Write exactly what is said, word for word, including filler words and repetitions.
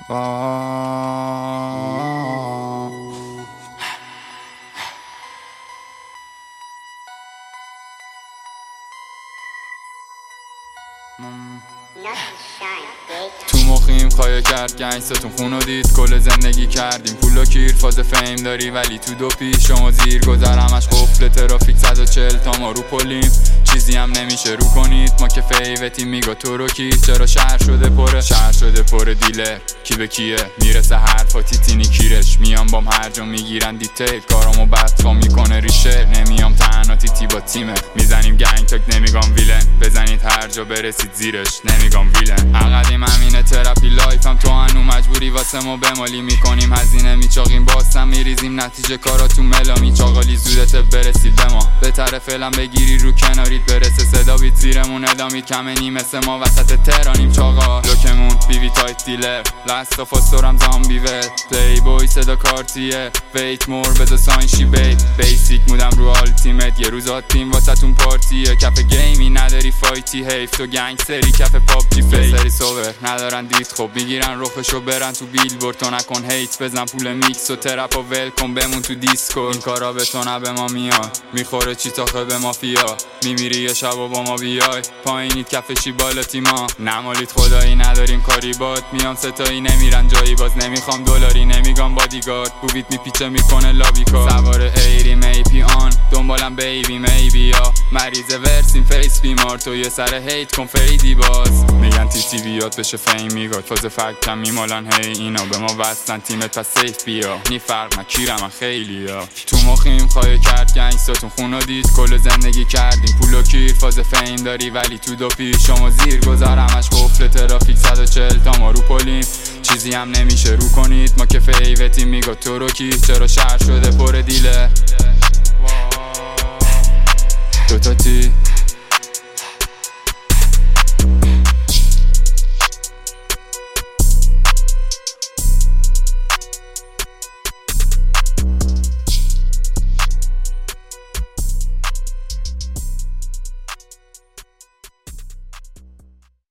تو مخیم خواهی کرد گنگستون خونو دید، کل زندگی کردیم پول و کیر، فاز فیم داری ولی تو دو پیش شما زیر گذر همش قفل ترافیک صد و چهل تا ما رو پلیم، چیزی هم نمیشه رو کنید ما که فیوتی میگا تو رو کی، چرا شهر شده پره شهر شده پره دیلر کی به کیه میرسه حرفاتی تینی کیرش، میام بام هر جا میگیرن دیتیل کارامو بدفا میکنه ریشه، نمیام تنهاتی تی با تیمه میزنیم گنگ تاک نمیگم ویلن، بزنید هر جا برسید زیرش نمیگم ویلن، عقدیم همینه تراپی لایفم تو هنو مجبوری واسه ما بمالی میکنیم هزینه میچاقیم باستم میریزیم نتیجه کارا تو ملا میچاقالی زودت برسید به ما بهتره فعلا بگیری رو کنارید برسه صدا بیت زیرمون ادامید کمنی مثل ما وسط تهرانیم چاقا لوکمون بیوی تایت دیلر لست آف استورم زامبی ول پلی بوی صدا کارتیه ویت مور بزا ساین شی بیت بیسیک مودم رو آلتیمت یه روز تیم واسه تون پارتیه کف گیمی نداری فایتی حیف تو گنگ سری کف پابجی فیک سری سوور ندارن دید خب میگیرن رخشو برن تو بیلبورد تو نکن هیت بزن پول میکس و ترپ و ول کن بمون تو دیسکو این کارا به تو نه به ما میاد میخوره چی تاخه به مافیا میمیری یه شب و با ما بیای پایینید کفشی بالا تیما نمالید خدایی نداریم کاری باد میام ستایی نمیرن جایی باز نمیخوام دلاری نمیگم بادیگارد بویت میپیچه میکنه لابی کار سوار ایری میپی آن دنبالم بیبی میبی یا مریض ورسیم فیس بیمار تو یه سر هیت کن فیدی باز میگن تی تی بیاد بشه فیم میگاد فاز فکر کم میمالن هی اینا به ما وستن تیمت پس سیف بیا نی فرق نکیرم من خیلی ها تو مخیم خواهی کرد گنگستون خونو دید کل زندگی کردیم پول و کیر فاز فیم داری ولی تو دو پیش شما زیر گذر همش قفل ترافیک صد و چهل تا ما رو پلیم چیزی هم نمیشه رو کنید ما که فیوتی میگا تو رو کی چرا شهر شده پر دیله